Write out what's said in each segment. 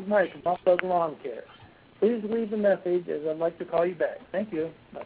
Mike from Mount Pleasant Lawn Care. Please leave a message as I'd like to call you back. Thank you. Bye.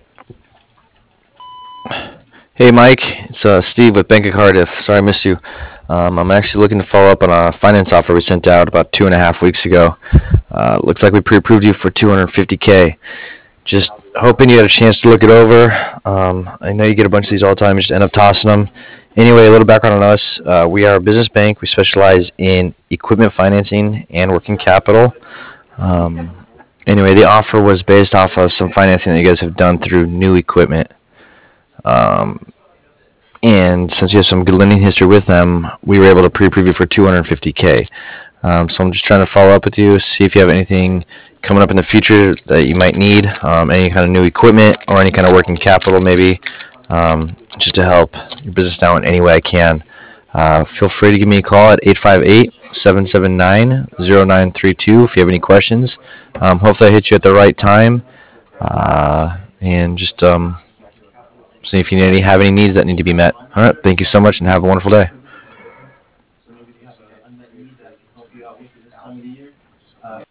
Hey Mike, it's Steve with Bank of Cardiff. Sorry I missed you. I'm actually looking to follow up on a finance offer we sent out about 2.5 weeks ago. Looks like we pre-approved you for 250K. Just hoping you had a chance to look it over. I know you get a bunch of these all the time. You just end up tossing them. Anyway, a little background on us. We are a business bank. We specialize in equipment financing and working capital. Um, anyway, the offer was based off of some financing that you guys have done through new equipment. Um, and since you have some good lending history with them, we were able to pre-approve you for 250K. So I'm just trying to follow up with you, see if you have anything coming up in the future that you might need, any kind of new equipment or any kind of working capital maybe, just to help your business now in any way I can. Feel free to give me a call at 858-779-0932 if you have any questions. Hopefully I hit you at the right time, and just see if you have any needs that need to be met. All right, thank you so much and have a wonderful day.